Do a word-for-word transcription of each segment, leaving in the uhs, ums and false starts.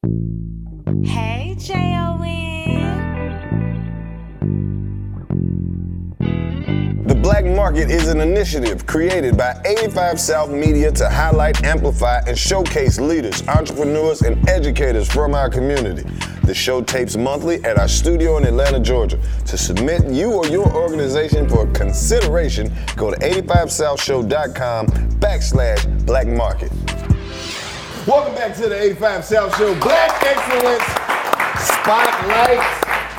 Hey, J O N. The Black Market is an initiative created by eighty-five South Media to highlight, amplify, and showcase leaders, entrepreneurs, and educators from our community. The show tapes monthly at our studio in Atlanta, Georgia. To submit you or your organization for consideration, go to eighty-five south show dot com backslash Black Market. Welcome back to the eighty-five South Show Black Excellence Spotlight.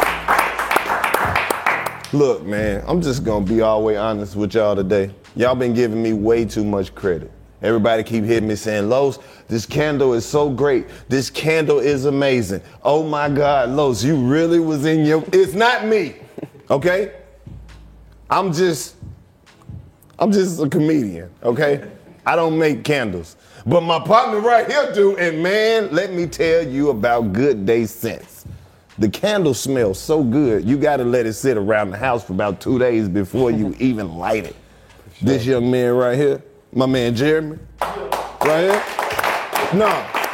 Look, man, I'm just gonna be all the way honest with y'all today. Y'all been giving me way too much credit. Everybody keep hitting me saying, Los, this candle is so great. This candle is amazing. Oh my God, Los, you really was in your, it's not me, okay? I'm just, I'm just a comedian, okay? I don't make candles. But my partner right here do, and man, let me tell you about Good Day Scents. The candle smells so good, you gotta let it sit around the house for about two days before you even light it. Sure. This young man right here, my man Jeremy, right here. No,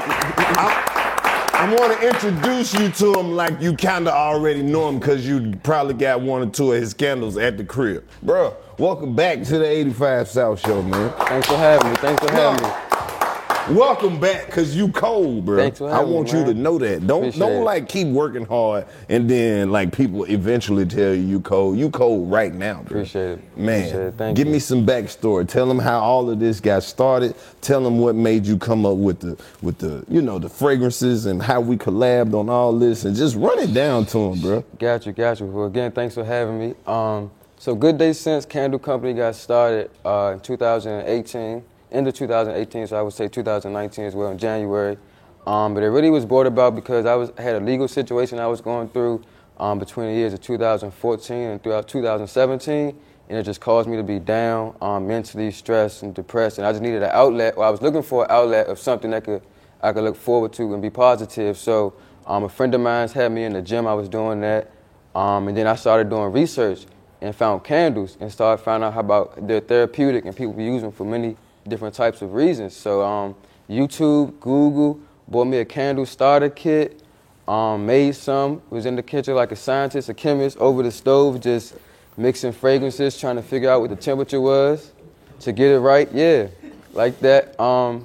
I, I wanna introduce you to him like you kinda already know him because you probably got one or two of his candles at the crib. Bro, welcome back to the eighty-five South Show, man. Thanks for having me, thanks for having no. me. Welcome back, cause you cold, bro. Thanks for having I want me, you man. to know that. Don't Appreciate don't it. like keep working hard and then like people eventually tell you you cold. You cold right now, bro. Appreciate it. Man, Appreciate it. Thank give you. me some backstory. Tell them how all of this got started. Tell them what made you come up with the with the you know the fragrances and how we collabed on all this and just run it down to them, bro. Got you, got you. Well, again, thanks for having me. Um, so Good Day Scents Candle Company got started uh, in two thousand eighteen. End of two thousand eighteen, so I would say two thousand nineteen as well, in January. Um, but it really was brought about because I was had a legal situation I was going through um, between the years of two thousand fourteen and throughout two thousand seventeen, and it just caused me to be down, um, mentally stressed and depressed, and I just needed an outlet, or I was looking for an outlet of something that could I could look forward to and be positive. So um, a friend of mine had me in the gym, I was doing that, um, and then I started doing research and found candles and started finding out how about they're therapeutic and people use them for many different types of reasons. So um, YouTube, Google, bought me a candle starter kit, um, made some, was in the kitchen like a scientist, a chemist, over the stove, just mixing fragrances, trying to figure out what the temperature was to get it right. Yeah, like that. Um,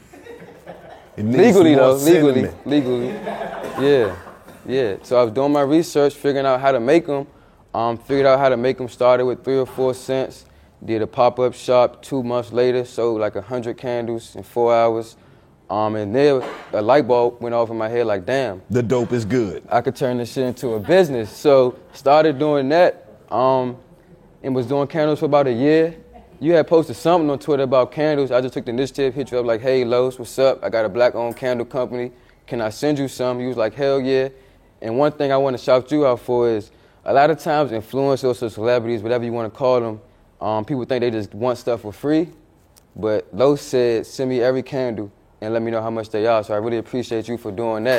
legally though, legally, cinnamon. legally. Yeah, yeah. So I was doing my research, figuring out how to make them, um, figured out how to make them, started with three or four cents. Did a pop-up shop two months later, sold like a hundred candles in four hours. Um, and then a light bulb went off in my head like, damn. The dope is good. I could turn this shit into a business. So started doing that um, and was doing candles for about a year. You had posted something on Twitter about candles. I just took the initiative, hit you up like, hey, Los, what's up? I got a black-owned candle company. Can I send you some? You was like, hell yeah. And one thing I want to shout you out for is a lot of times influencers or celebrities, whatever you want to call them, Um, people think they just want stuff for free, but Los said, send me every candle and let me know how much they are. So I really appreciate you for doing that.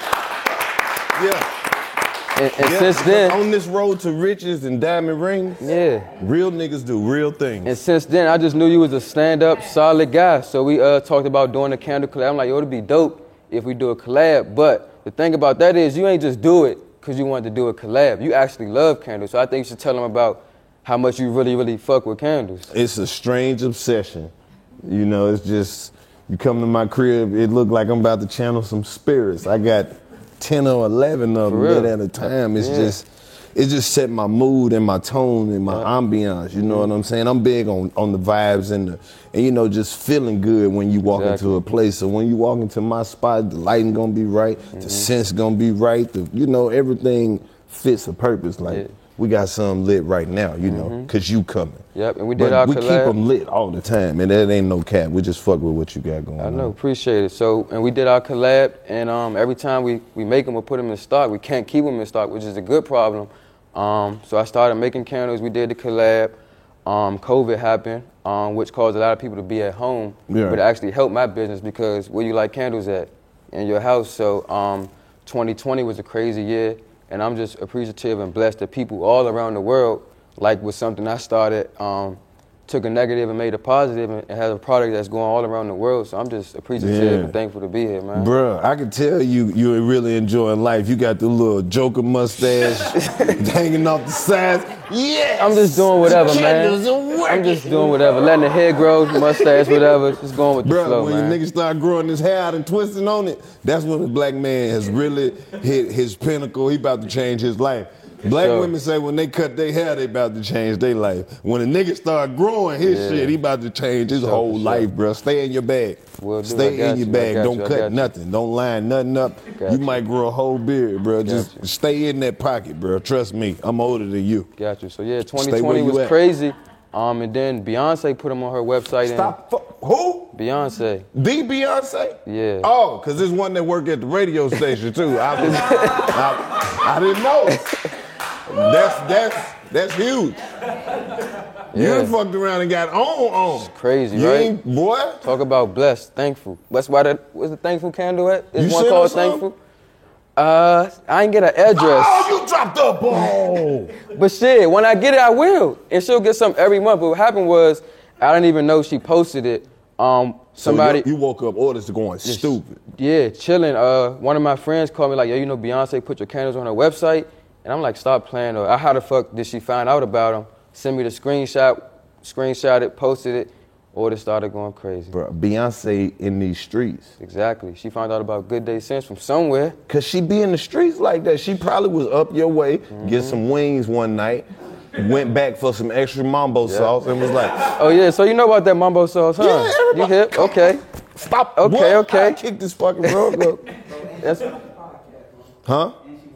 Yeah. And, and yeah. since then, on this road to riches and diamond rings, yeah, real niggas do real things. and since then, I just knew you was a stand-up, solid guy. So we uh, talked about doing a candle collab. I'm like, yo, it'd be dope if we do a collab. But the thing about that is you ain't just do it because you wanted to do a collab. You actually love candles. So I think you should tell them about how much you really, really fuck with candles. It's a strange obsession. You know, it's just, you come to my crib, it look like I'm about to channel some spirits. I got ten or eleven of them lit at a time. It's Yeah. just, it just set my mood and my tone and my Yeah. ambiance. You know what I'm saying? I'm big on, on the vibes and the, and you know, just feeling good when you walk Exactly. into a place. So when you walk into my spot, the lighting gonna be right, Mm-hmm. the scent's gonna be right, the, you know, everything fits a purpose. Like, Yeah. we got something lit right now, you know, Mhm. cause you coming. Yep, and we did But our we collab. keep them lit all the time, and that ain't no cap. We just fuck with what you got going I on. know, appreciate it. So, and we did our collab, and um, every time we, we make them or put them in stock, we can't keep them in stock, which is a good problem. Um, so I started making candles. We did the collab. Um, COVID happened, um, which caused a lot of people to be at home, Yeah. but it actually helped my business because where you like candles at? In your house. So um, twenty twenty was a crazy year, and I'm just appreciative and blessed that people all around the world like was something I started um, took a negative and made a positive and has a product that's going all around the world. So I'm just appreciative Yeah. and thankful to be here, man. Bruh, I can tell you you're really enjoying life. You got the little Joker mustache hanging off the sides. Yes! I'm just doing whatever, The man. candles are working. I'm just doing whatever. Letting the hair grow, mustache, whatever. Just going with the Bruh, flow, when man. your niggas start growing his hair out and twisting on it, that's when the black man has really hit his pinnacle. He about to change his life. Black Sure. women say when they cut their hair, they about to change their life. When a nigga start growing his Yeah. shit, he about to change his Sure, whole for sure. life, bruh. Stay in your bag. Will do. I Stay got in your you. I bag. got Don't you. I cut got you. nothing. Don't line nothing up. Got You you. might grow a whole beard, bruh. Just you. stay in that pocket, bruh. Trust me. I'm older than you. Got you. So yeah, where twenty twenty you was at. crazy. Um, and then Beyonce put him on her website. Stop. Fu- Who? And Beyonce. The Beyonce? Yeah. Oh, because there's one that work at the radio station too. I, was, I, I didn't know. That's that's that's huge. You Yeah. done fucked around and got on on. Crazy, You right? ain't, boy. Talk about blessed, thankful. That's why that what's the thankful candle at? Is You one sent called us some? thankful? Uh, I ain't get an address. Oh, you dropped the ball. But shit, when I get it, I will. And she'll get some every month. But what happened was, I didn't even know she posted it. Um, somebody, So you, you woke up orders going stupid. yeah, chilling. Uh, one of my friends called me like, yo, you know Beyonce put your candles on her website? And I'm like, stop playing. Or how the fuck did she find out about them? Send me the screenshot, screenshot it, posted it. Orders started going crazy. Bro, Beyonce in these streets. Exactly. She found out about Good Day Sense from somewhere. Cause she be in the streets like that. She probably was up your way, Mm-hmm. get some wings one night, went back for some extra mambo sauce and was like, Oh yeah, so you know about that mumbo sauce, huh? Yeah, you everybody- hip? Okay. stop. Okay, What? okay. I kicked this fucking rug up. That's Huh?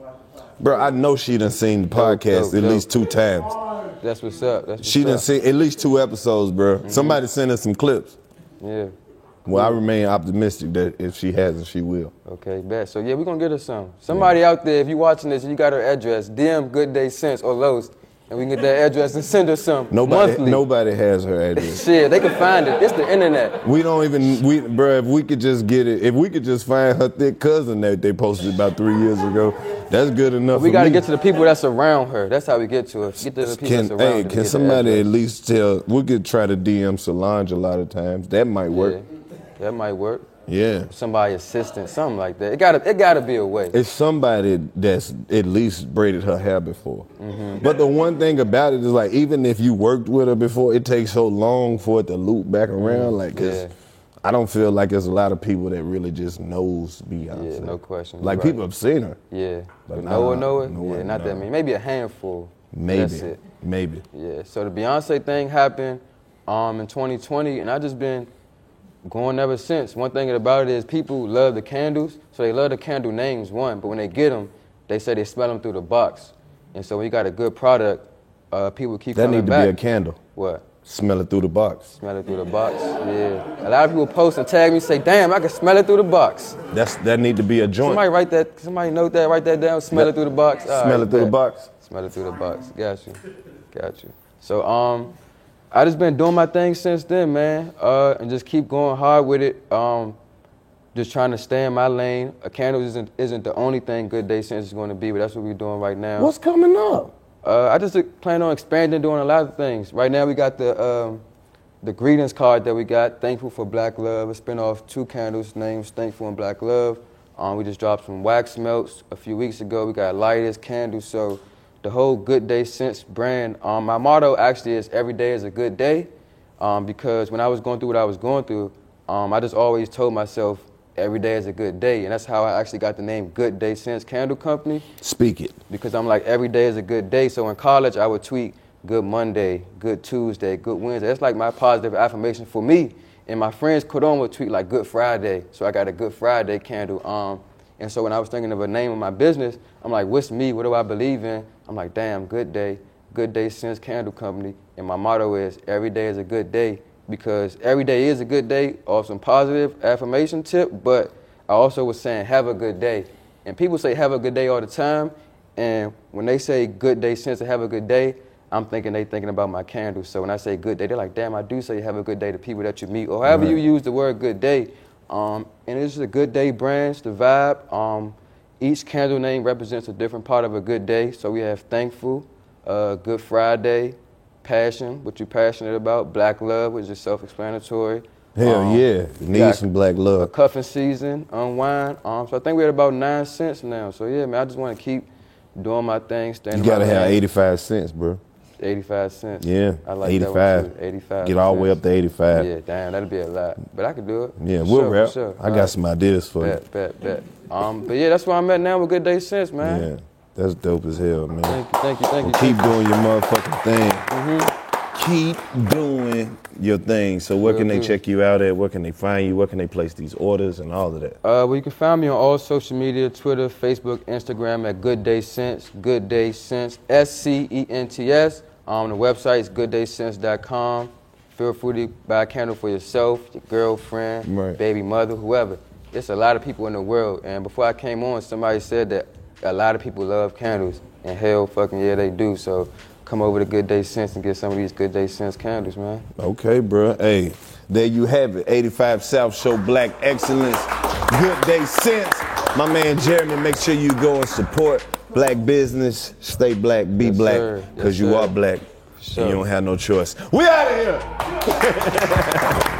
Bro, I know she done seen the podcast dope, at dope. least two times. that's what's up. That's what's She done up. seen at least two episodes, bro. Mm-hmm. Somebody sent us some clips. Yeah. Well, I remain optimistic that if she hasn't, she will. Okay, bet. So yeah, we're gonna get her some. Somebody out there, if you watching this and you got her address, D M Good Day Sense or Lowe's, and we can get that address and send her some Nobody, monthly. nobody has her address. Shit, they can find it. It's the internet. We don't even, we, bro, if we could just get it, if we could just find her thick cousin that they posted about three years ago, that's good enough We for gotta me. get to the people that's around her. That's how we get to her. Get to the people Can, that's around hey, her. to can get the somebody at address. least tell, we could try to D M Solange a lot of times. That might work. Yeah, that might work. Yeah. Somebody assistant, something like that. It gotta, it gotta be a way. It's somebody that's at least braided her hair before. Mm-hmm. But the one thing about it is like, even if you worked with her before, it takes so long for it to loop back around. Like, cause Yeah. I don't feel like there's a lot of people that really just knows Beyonce. Yeah, no question. Like You're people right. have seen her. Yeah. But But nah, know her, know her? no Yeah, one, not that no. many. Maybe a handful. Maybe. That's it. Maybe. Yeah. So the Beyonce thing happened um, in twenty twenty, and I just been going ever since. One thing about it is people love the candles, so they love the candle names, one, but when they get them, they say they smell them through the box. And so when you got a good product, uh, people keep That coming need to back. be a candle. What? Smell it through the box. Smell it through the box. Yeah. A lot of people post and tag me, say, damn, I can smell it through the box. That's that need to be a joint. Somebody write that, somebody note that, write that down, smell it through the box. All Smell right, it through the bet. box. Smell it through the box. Got you. Got you. So um, I just been doing my thing since then, man, uh, and just keep going hard with it. Um, just trying to stay in my lane. A candle isn't isn't the only thing Good Day Sense is going to be, but that's what we're doing right now. What's coming up? Uh, I just plan on expanding, doing a lot of things. Right now we got the um, the greetings card that we got, Thankful for Black Love. It's been off two candles, names Thankful and Black Love. Um, we just dropped some wax melts a few weeks ago. We got lighters, candles, so the whole Good Day Sense brand. Um, my motto actually is every day is a good day, um, because when I was going through what I was going through, um, I just always told myself every day is a good day, and that's how I actually got the name Good Day Sense Candle Company. Speak it. Because I'm like, every day is a good day. So in college, I would tweet good Monday, good Tuesday, good Wednesday. That's like my positive affirmation for me. And my friends put on would tweet like Good Friday. So I got a Good Friday candle. Um, and so when I was thinking of a name of my business, I'm like, what's me? What do I believe in? I'm like, damn, good day, Good Day Sense Candle Company. And my motto is every day is a good day, because every day is a good day off some positive affirmation tip. But I also was saying, have a good day. And people say have a good day all the time. And when they say Good Day Sense and have a good day, I'm thinking they thinking about my candles. So when I say good day, they're like, damn, I do say have a good day to people that you meet, or however Right. you use the word good day. Um, and it's just a good day brand, the vibe. Um, each candle name represents a different part of a good day. So we have Thankful, uh, Good Friday, passion, what you're passionate about. Black love, which is self-explanatory. Hell Um, yeah, need got some black A love. cuffing season, unwind. Um, so I think we're at about nine cents now. So yeah, man, I just want to keep doing my thing. Staying You in my gotta have lane. eighty-five cents, bro. eighty-five cents. Yeah, I like eighty-five. that one too. eighty-five. Get all the way up to eighty-five. Yeah, damn, that'd be a lot. But I could do it. Yeah, For we'll sure, rap. for sure. I got Alright. some ideas for Bet, bet, bet. Um, but yeah, that's where I'm at now with Good Day Sense, you. man. Yeah, that's dope as hell, man. Thank you, thank you, thank you. Well, keep doing your motherfucking thing. Mm-hmm. Keep doing your thing. So where Will can they do. check you out at? Where can they find you? Where can they place these orders and all of that? Uh, well, you can find me on all social media, Twitter, Facebook, Instagram at Good Day Sense, Good Day Sense, S C E N T S. Um, the website is good day sense dot com. Feel free to buy a candle for yourself, your girlfriend, Right. baby mother, whoever. It's a lot of people in the world. And before I came on, somebody said that a lot of people love candles. And hell fucking yeah, they do. So come over to Good Day Sense and get some of these Good Day Sense candles, man. Okay, bro. Hey, there you have it. eighty-five South Show Black Excellence. Good Day Sense. My man Jeremy, make sure you go and support black business. Stay black, be Yes, black, sir. because Yes, you sir. are black. Sure. And you don't have no choice. We out of here.